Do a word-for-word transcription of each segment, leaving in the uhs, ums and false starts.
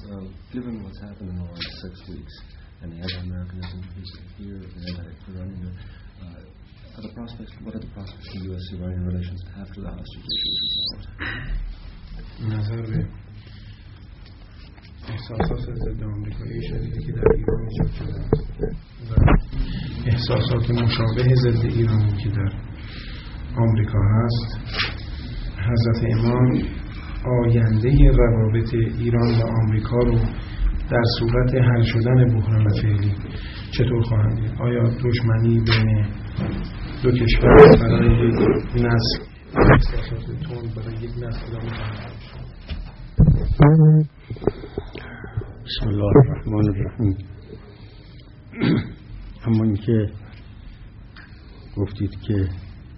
uh, given what's happened in the last six weeks and the anti-Americanism here, the anti-Iranian, uh, are the prospects, what are the prospects for U S Iranian relations after the hostage issue is resolved? نظر به احساسات ضد آمریکایی شدیدی که در ایران ایجاد شده و احساسات مشابه ضد ایرانی که در آمریکا هست، حضرت امام آینده روابط ایران و آمریکا رو در صورت حل شدن بحران فعلی چطور خواهند دید؟ آیا دشمنی بین دو کشور برای یک نسل احساسات تند برای یک نسل ادامه خواهد داشت؟ بسم الله الرحمن الرحیم. اما اینکه گفتید که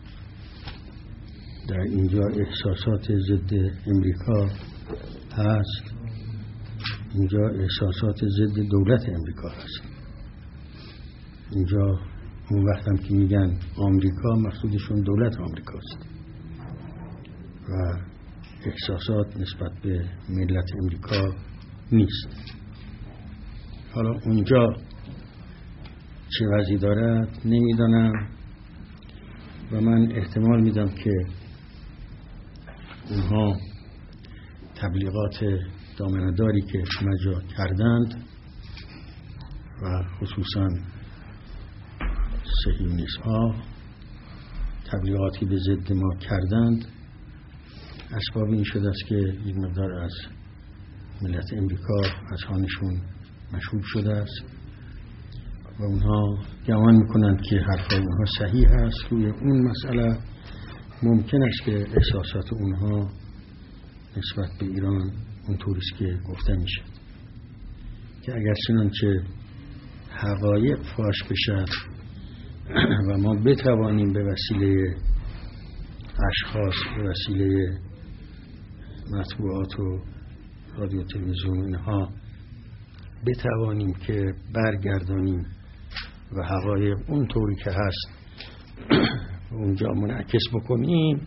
در اینجا احساسات ضد امریکا هست، اینجا احساسات ضد دولت امریکا هست. اینجا اون وقت هم که میگن آمریکا مقصودشون دولت آمریکاست و احساسات نسبت به ملت امریکا نیست. حالا اونجا چه وضعی دارد نمیدانم و من احتمال میدم که اونها تبلیغات دامنه‌داری که مجا کردند و خصوصا صهیونیست ها تبلیغاتی به ضد ما کردند، اسباب این شده است که یک مقدار از ملت امریکا از خانشون مشهور شده است و اونها گمان میکنند که حرفای اونها صحیح است. روی اون مسئله ممکن است که احساسات اونها نسبت به ایران اونطوری است که گفته میشه که اگر چنانچه حقایق فاش بشد و ما بتوانیم به وسیله اشخاص، به وسیله مطبوعات و رادیو تلویزیون اینها بتوانیم که برگردانیم و حقایق اونطوری که هست اونجا منعکس بکنیم،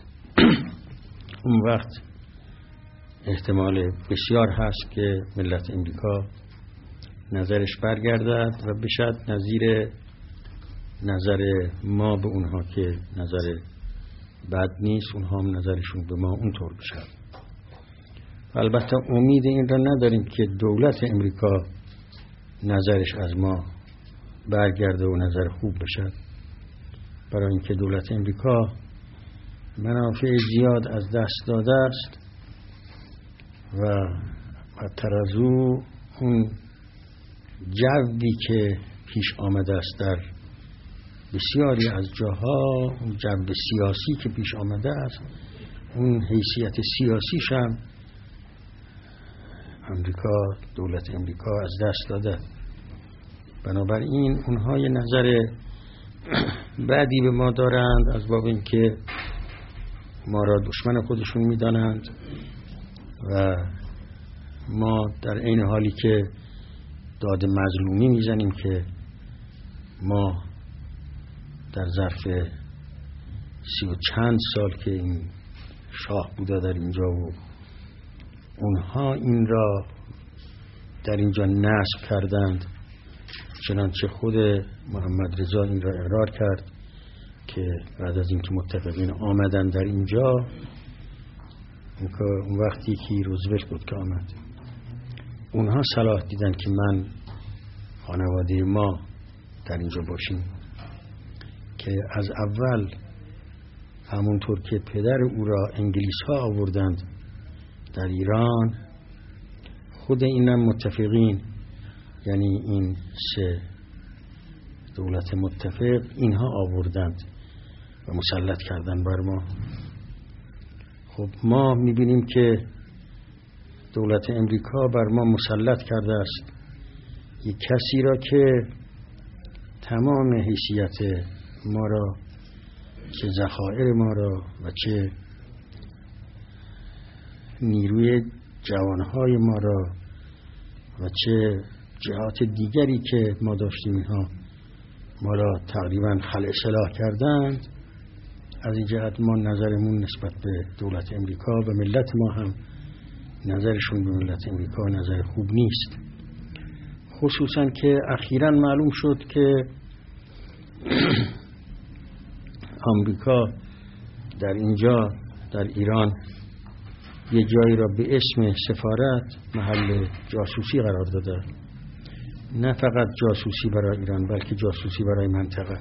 اون وقت احتمال بسیار هست که ملت امریکا نظرش برگردد و بشد نظیر نظر ما به اونها که نظر بد نیست، اونها هم نظرشون به ما اونطور بشد. البته امید این را نداریم که دولت امریکا نظرش از ما برگرده و نظر خوب بشد، برای اینکه دولت امریکا منافع زیاد از دست داده است و بدتر از او اون جوی که پیش آمده است در بسیاری از جاها، اون جو سیاسی که پیش آمده است، اون حیثیت سیاسیش هم امریکا، دولت امریکا از دست داده. بنابراین اونها یه نظر بعدی به ما دارند از باب اینکه ما را دشمن خودشون میدانند و ما در عین حالی که داد مظلومی میزنیم که ما در ظرف سی و چند سال که این شاه بوده در اینجا و اونها این را در اینجا نصب کردند، چنانچه خود محمد رضا این را اقرار کرد که بعد از اینکه متفقین آمدن در اینجا، اون وقتی که روزولت بود که آمد، اونها صلاح دیدن که من خانواده ما در اینجا باشیم، که از اول همونطور که پدر او را انگلیس ها آوردند در ایران، خود اینم متفقین، یعنی این سه دولت متفق اینها آوردند و مسلط کردن بر ما. خب ما میبینیم که دولت امریکا بر ما مسلط کرده است یک کسی را که تمام حیثیت ما را، چه ذخایر ما را و چه نیروی جوانهای ما را و چه جهات دیگری که ما داشتیم اینها ما را تقریبا خلع سلاح کردند. از این جهت ما نظرمون نسبت به دولت امریکا و ملت ما هم نظرشون به ملت امریکا نظر خوب نیست، خصوصا که اخیراً معلوم شد که آمریکا در اینجا در ایران یه جایی را به اسم سفارت محل جاسوسی قرار داده، نه فقط جاسوسی برای ایران بلکه جاسوسی برای منطقه،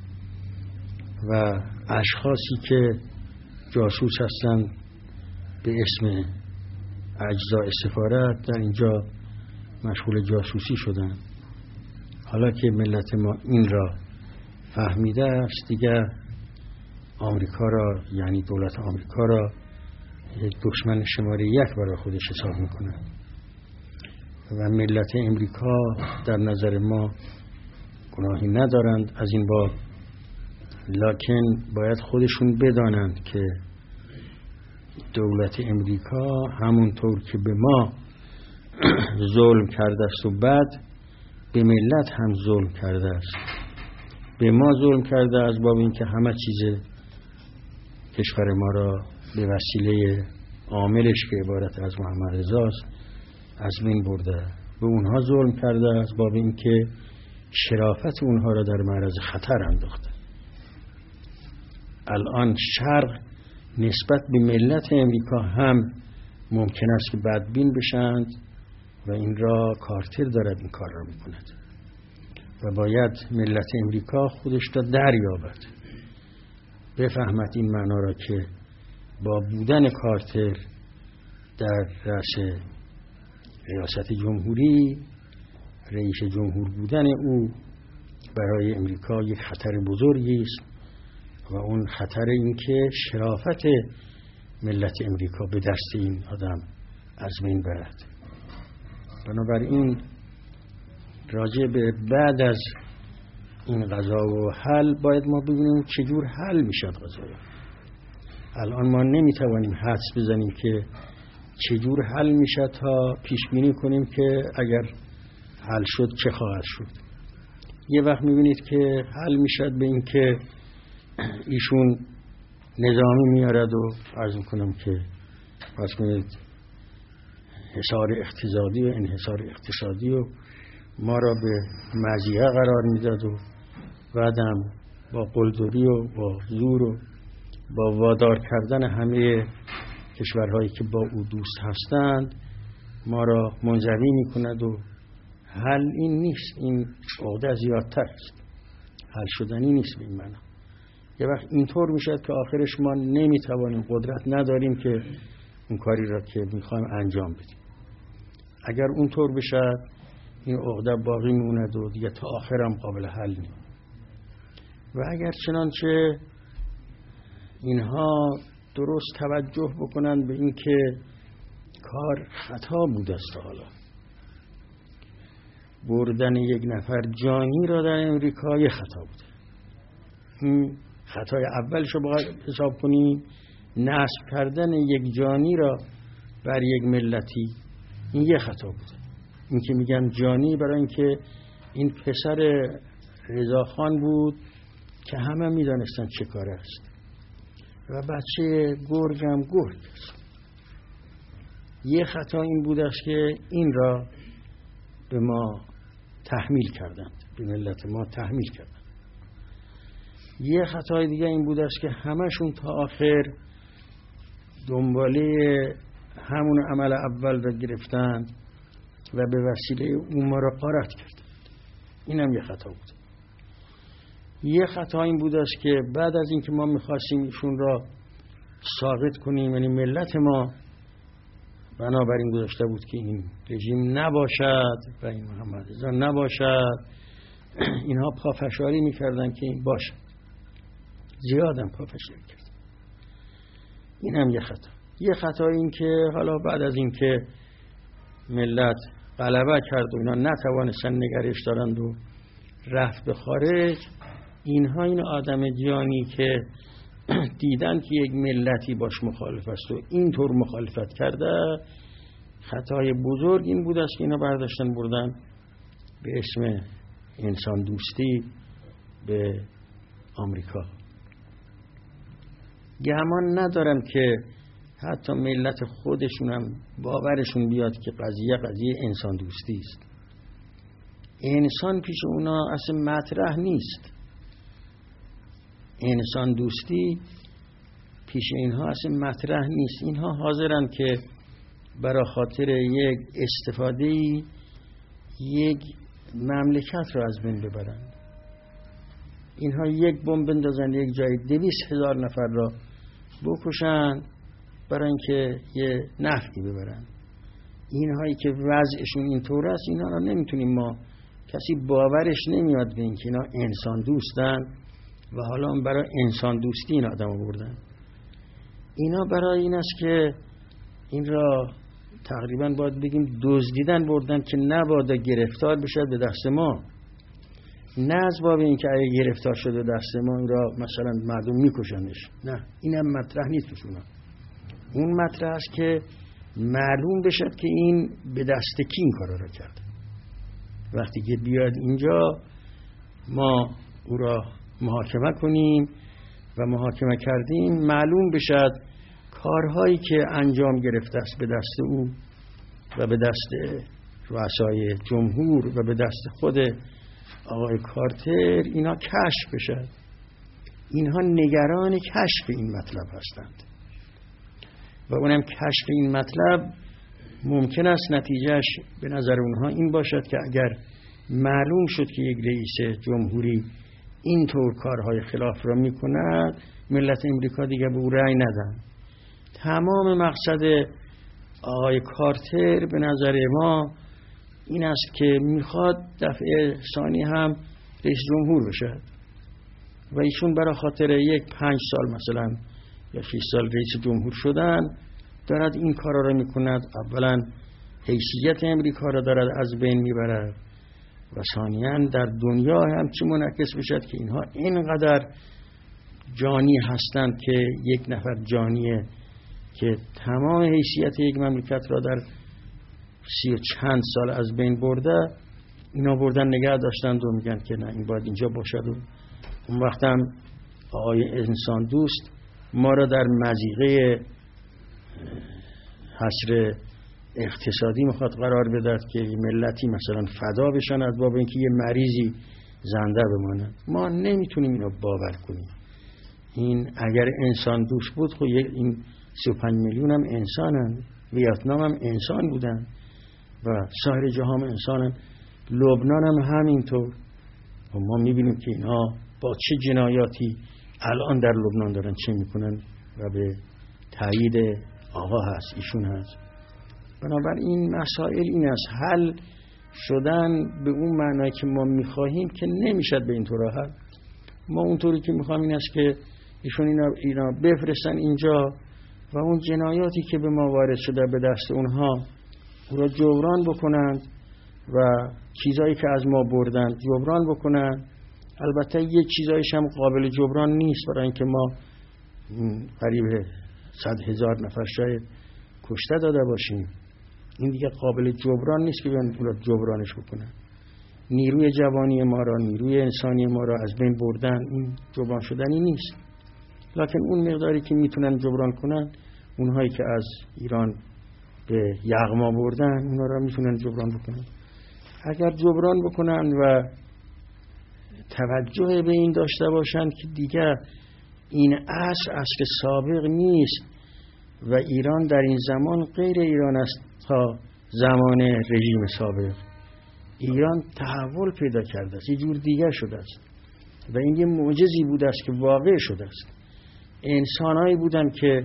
و اشخاصی که جاسوس هستند به اسم اجزای سفارت در اینجا مشغول جاسوسی شدن. حالا که ملت ما این را فهمیده است دیگر آمریکا را، یعنی دولت آمریکا را، یک دشمن شماره یک برای خودش حساب میکنه و ملت امریکا در نظر ما گناهی ندارند از این باب، لکن باید خودشون بدانند که دولت امریکا همونطور که به ما ظلم کرده است و بعد به ملت هم ظلم کرده است. به ما ظلم کرده از باب اینکه همه چیز کشور ما را به وسیله عاملش که عبارت از محمد رضا است از بین برده. به اونها ظلم کرده از باب اینکه شرافت اونها را در معرض خطر انداخته. الان شرق نسبت به ملت امریکا هم ممکن است که بدبین بشند و این را کارتر دارد این کار را میکند و باید ملت امریکا خودش را دریابد، بفهمد این معنا را که با بودن کارتر در رأس ریاست جمهوری، رئیس جمهور بودن او برای امریکا یک خطر بزرگی است و اون خطر این که شرافت ملت امریکا به دست این آدم از بین برد. بنابراین راجع به بعد از این قضا و حل باید ما ببینیم چجور حل میشد قضا. الان ما نمیتوانیم حدس بزنیم که چجور حل میشد تا پیش بینی کنیم که اگر حل شد چه خواهد شد. یه وقت میبینید که حل میشد به این که ایشون نظامی میارد و عرض میکنم که پس کنید حصار اقتصادی و انحصار اقتصادی و ما را به مزیه قرار میداد و بعدم با قلدری و با زور و با وادار کردن همه کشورهایی که با او دوست هستند ما را منزوی میکند و حل این نیست. این عقده زیادتر است، حل شدنی نیست به این معنی. یه وقت اینطور میشد که آخرش ما نمیتوانیم، قدرت نداریم که اون کاری را که میخوایم انجام بدیم. اگر اونطور بشد این عقده باقی میموند و دیگه تا آخرم قابل حل نیست. و اگر چنانچه اینها درست توجه بکنن به این که کار خطا بوده است، حالا بردن یک نفر جانی را در امریکا یه خطا بوده، این خطای اولش رو باید حساب کنیم. نصب کردن یک جانی را بر یک ملتی این یه خطا بوده. این که میگن جانی برای اینکه این پسر رضاخان بود که همه میدانستن چه کار است و بچه گرگ هم گرگ است. یه خطا این بود است که این را به ما تحمیل کردند، به ملت ما تحمیل کردند. یه خطای دیگه این بود است که همشون تا آخر دنباله همون عمل اول را گرفتند و به وسیله اون ما را غارت کردند. این هم یه خطا بود. یه خطا این بود است که بعد از اینکه ما می‌خواستیم ایشون را ساقط کنیم، یعنی ملت ما بنابراین گذاشته بود که این رژیم نباشد و این محمد رضا نباشد، اینها پافشاری می‌کردن که این باشد، زیادم پافشاری کرد. این هم یه خطا. یه خطا این که حالا بعد از اینکه ملت غلبه کرد و اینا نتوانستن نگرش دارند و رفت به خارج، اینها این آدم جانی که دیدن که یک ملتی باش مخالف است و اینطور مخالفت کرده، خطای بزرگ این بود است که اینا برداشتن بردن به اسم انسان دوستی به آمریکا. گمان ندارم که حتی ملت خودشون هم باورشون بیاد که قضیه قضیه انسان دوستی است. انسان پیش اونا اصلا مطرح نیست. انسان دوستی پیش اینها اصلا مطرح نیست. اینها حاضرن که برای خاطر یک استفاده‌ای یک مملکت رو از بین ببرن. اینها یک بمب بندازن یک جای دویست هزار نفر را بکشن برای اینکه یه نفعی ببرن. اینهایی که وضعشون اینطور است، اینا را نمیتونیم ما، کسی باورش نمیاد به اینکه اینا انسان دوستن و حالا برای انسان دوستی این آدم آوردن. اینا برای این است که این را تقریبا باید بگیم دزدیدن بردن که نباید گرفتار بشد به دست ما. نه از باب این که اگه گرفتار شده دست ما این را مثلا مردم میکشنش، نه، این هم مطرح نیست بشونا. اون مطرح است که معلوم بشد که این به دست کی این کارا را کرد. وقتی که بیاد اینجا ما او را محاکمه کنیم و محاکمه کردیم، معلوم بشد کارهایی که انجام گرفته است به دست او و به دست رؤسای جمهور و به دست خود آقای کارتر، اینا کشف بشد. اینها نگران کشف این مطلب هستند و اونم کشف این مطلب ممکن است نتیجهش به نظر اونها این باشد که اگر معلوم شد که یک رئیس جمهوری اینطور کارهای خلاف را میکند، ملت امریکا دیگه به او رأی ندن. تمام مقصد آقای کارتر به نظر ما این است که میخواد دفعه ثانی هم رئیس جمهور بشد و ایشون برای خاطر یک پنج سال مثلا یا شش سال رئیس جمهور شدن دارد این کارا را میکند. اولا حیثیت امریکا را دارد از بین میبرد و ثانیاً در دنیا هم چی منعکس بشد که اینها اینقدر جانی هستند که یک نفر جانیه که تمام حیثیت یک مملکت را در سی و چند سال از بین برده، اینا بردن نگه داشتند و میگن که نه این باید اینجا باشد. و اون وقت هم آقای انسان دوست ما را در مضیقه حصر اقتصادی میخواد قرار بدهد که ملتی مثلا فدا بشن از باب اینکه یه مریضی زنده بماند. ما نمیتونیم اینو باور کنیم. این اگر انسان دوست بود خب این سی و پنج میلیون هم انسانن، ویتنام هم انسان بودن و سایر جهان هم انسانن، لبنان هم همینطور. و ما میبینیم که اینها با چه جنایاتی الان در لبنان دارن چه میکنن و به تایید آقا هست، ایشون هست. بنابراین مسائل این است، حل شدن به اون معنی که ما میخواهیم که نمیشد به این طور حل. ما اونطوری که میخوایم این است که ایشون اینا, اینا بفرستن اینجا و اون جنایاتی که به ما وارد شده به دست اونها او را جبران بکنند و چیزایی که از ما بردند جبران بکنند. البته یک چیزایش هم قابل جبران نیست، برای اینکه ما قریب صد هزار نفر شاید کشته داده باشیم. این دیگه قابل جبران نیست که بیان او را جبرانش بکنن. نیروی جوانی ما را، نیروی انسانی ما را از بین بردن، این جبران شدنی نیست. لکن اون مقداری که میتونن جبران کنن، اونهایی که از ایران به یغما بردن اونا را میتونن جبران بکنن. اگر جبران بکنن و توجه به این داشته باشن که دیگر این عصر عصر سابق نیست و ایران در این زمان غیر ایران است تا زمان رژیم سابق. ایران تحول پیدا کرده است، یه جور دیگر شده است و این یه معجزی بوده است که واقع شده است. انسانهایی بودن که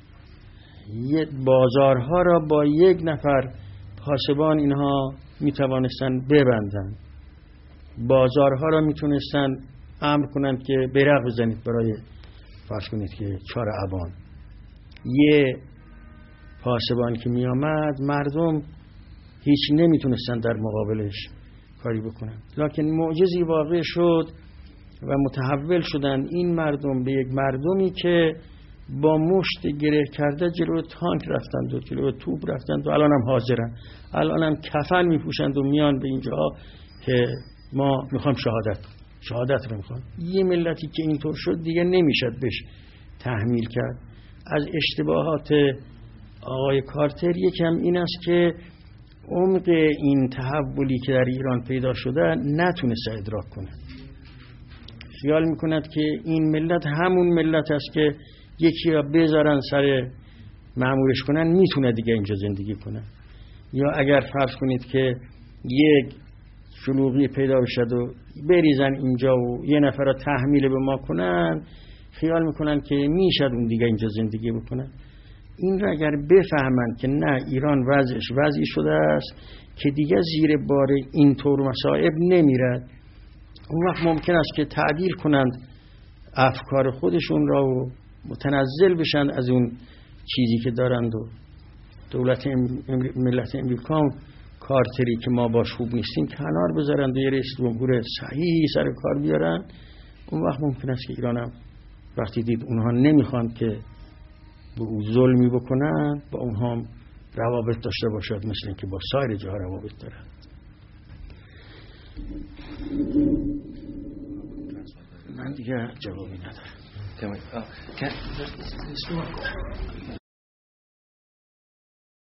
بازارها را با یک نفر پاسبان اینها میتوانستن ببندن، بازارها را میتونستن امر کنند که بیرق بزنید برای فرض کنید که چهار ابان. یه پاسبان که می آمد مردم هیچ نمیتونستن در مقابلش کاری بکنن، لکن معجزی واقع شد و متحول شدن این مردم به یک مردمی که با مشت گره کرده جلو تانک رفتند و جلو توپ رفتند و الان هم حاضرن، الان هم کفن میپوشند و میان به اینجا که ما میخوام شهادت شهادت رو میخوام. یه ملتی که اینطور شد دیگه نمیشد بهش تحمیل کرد. از اشتباهات آقای کارتر یکم این است که عمق این تحولی که در ایران پیدا شده نتونسته ادراک کنه. خیال میکند که این ملت همون ملت است که یکی را بذارن سر مأمورش کنن میتونه دیگه اینجا زندگی کنه. یا اگر فرض کنید که یک شلوغی پیدا بشد و بریزن اینجا و یه نفر را تحمیل به ما کنن، خیال میکنن که میشد اون دیگه اینجا زندگی بکنن. این را اگر بفهمند که نه، ایران وضعش وضعی شده است که دیگه زیر بار اینطور مصائب نمیرد، اون وقت ممکن است که تعدیل کنند افکار خودشون را و متنزل بشن از اون چیزی که دارند و دولت ملت امریکا کارتری که ما باش خوب نیستیم کنار بذارند و یه رئیس جمهور صحیح سر کار بیارن. اون وقت ممکن است که ایران هم وقتی دید اونها نمیخوان که به او ظلمی بکنن با اونها هم روابط داشته باشد مثل اینکه با سایر جاها روابط دارن. من دیگه جوابی ندارم.